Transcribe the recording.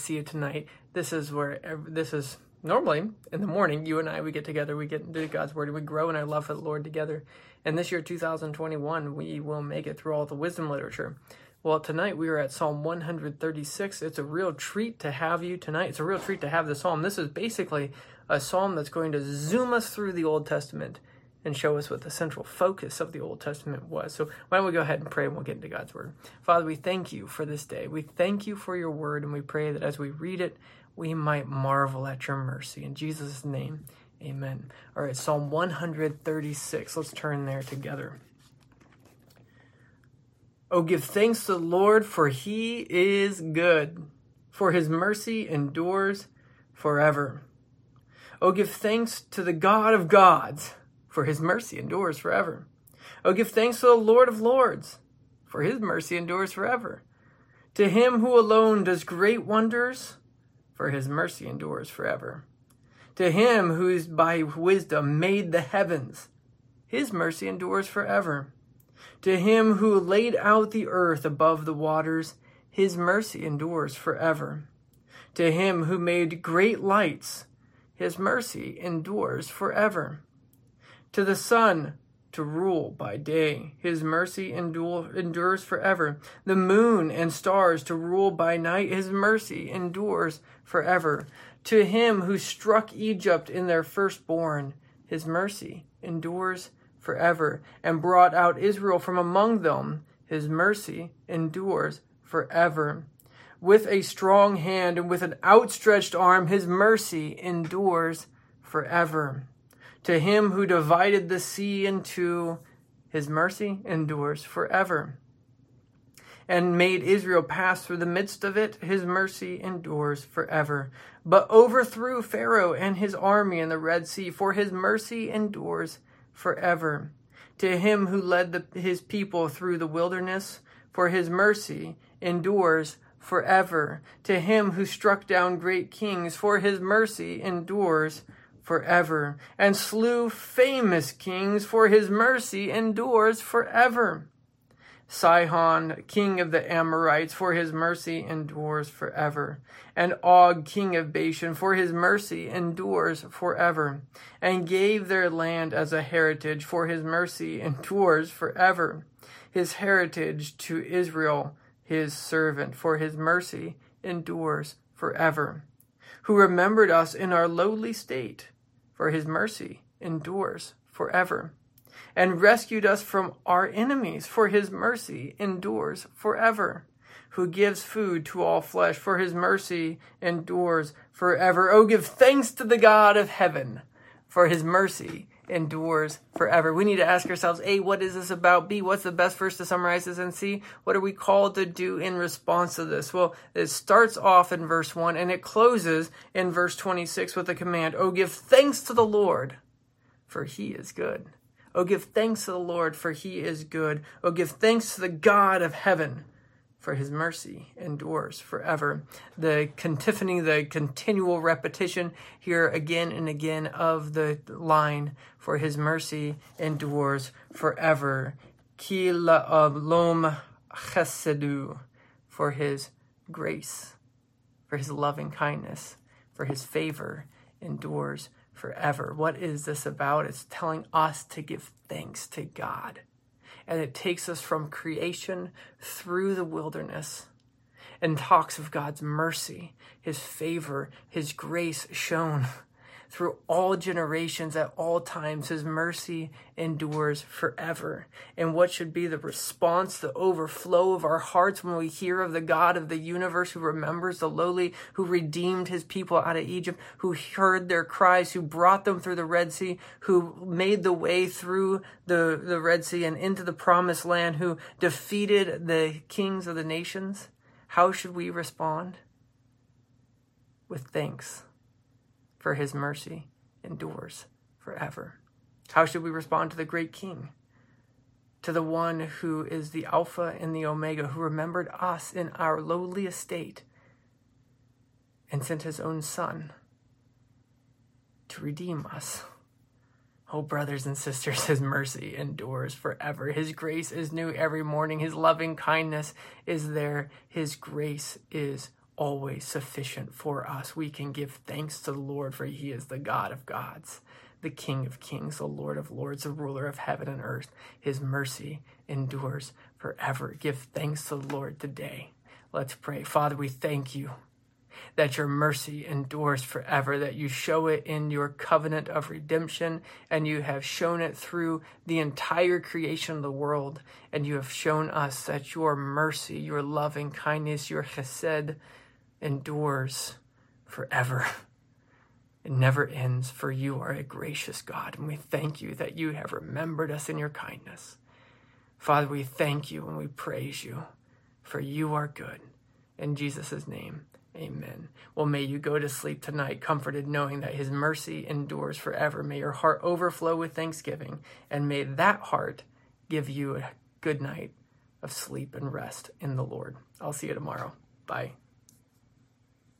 see you tonight. This is normally in the morning, you and I, we get together, we get into God's Word, and we grow in our love for the Lord together. And this year, 2021, we will make it through all the wisdom literature. Well, tonight we are at Psalm 136. It's a real treat to have you tonight. It's a real treat to have the psalm. This is basically a psalm that's going to zoom us through the Old Testament and show us what the central focus of the Old Testament was. So why don't we go ahead and pray and we'll get into God's Word. Father, we thank you for this day. We thank you for your Word, and we pray that as we read it, we might marvel at your mercy. In Jesus' name, amen. All right, Psalm 136. Let's turn there together. Oh, give thanks to the Lord, for he is good, for his mercy endures forever. Oh, give thanks to the God of gods, for his mercy endures forever. Oh, give thanks to the Lord of lords, for his mercy endures forever. To him who alone does great wonders, for his mercy endures forever. To him who is by wisdom made the heavens, his mercy endures forever. To him who laid out the earth above the waters, his mercy endures forever. To him who made great lights, his mercy endures forever. To the sun to rule by day, his mercy endures forever. The moon and stars to rule by night, his mercy endures forever. To him who struck Egypt in their firstborn, his mercy endures forever, and brought out Israel from among them, his mercy endures forever. With a strong hand and with an outstretched arm, his mercy endures forever. To him who divided the sea in two, his mercy endures forever. And made Israel pass through the midst of it, his mercy endures forever. But overthrew Pharaoh and his army in the Red Sea, for his mercy endures forever. To him who led his people through the wilderness, for his mercy endures forever. To him who struck down great kings, for his mercy endures forever. And slew famous kings, for his mercy endures forever. Sihon, king of the Amorites, for his mercy endures forever. And Og, king of Bashan, for his mercy endures forever. And gave their land as a heritage, for his mercy endures forever. His heritage to Israel, his servant, for his mercy endures forever. Who remembered us in our lowly state, for his mercy endures forever. And rescued us from our enemies, for his mercy endures forever. Who gives food to all flesh, for his mercy endures forever. Oh, give thanks to the God of heaven, for his mercy endures forever. We need to ask ourselves, A, what is this about? B, what's the best verse to summarize this? And C, what are we called to do in response to this? Well, it starts off in verse 1 and it closes in verse 26 with the command, oh, give thanks to the Lord, for he is good. Oh, give thanks to the Lord, for he is good. Oh, give thanks to the God of heaven, for his mercy endures forever. The contiphony, the continual repetition here again and again of the line, for his mercy endures forever. Ki la'olom chesedu, for his grace, for his loving kindness, for his favor endures forever. What is this about? It's telling us to give thanks to God. And it takes us from creation through the wilderness and talks of God's mercy, his favor, his grace shown through all generations at all times. His mercy endures forever. And what should be the response, the overflow of our hearts when we hear of the God of the universe who remembers the lowly, who redeemed his people out of Egypt, who heard their cries, who brought them through the Red Sea, who made the way through the Red Sea and into the promised land, who defeated the kings of the nations? How should we respond? With thanks, for his mercy endures forever. How should we respond to the great King? To the one who is the Alpha and the Omega, who remembered us in our lowly estate and sent his own Son to redeem us. Oh, brothers and sisters, his mercy endures forever. His grace is new every morning. His loving kindness is there. His grace is always sufficient for us. We can give thanks to the Lord, for he is the God of gods, the King of kings, the Lord of lords, the ruler of heaven and earth. His mercy endures forever. Give thanks to the Lord today. Let's pray. Father, we thank you that your mercy endures forever, that you show it in your covenant of redemption, and you have shown it through the entire creation of the world, and you have shown us that your mercy, your loving kindness, your chesed endures forever. It never ends, for you are a gracious God, and we thank you that you have remembered us in your kindness. Father, we thank you and we praise you, for you are good. In Jesus' name, amen. Well, may you go to sleep tonight comforted, knowing that his mercy endures forever. May your heart overflow with thanksgiving, and may that heart give you a good night of sleep and rest in the Lord. I'll see you tomorrow. Bye.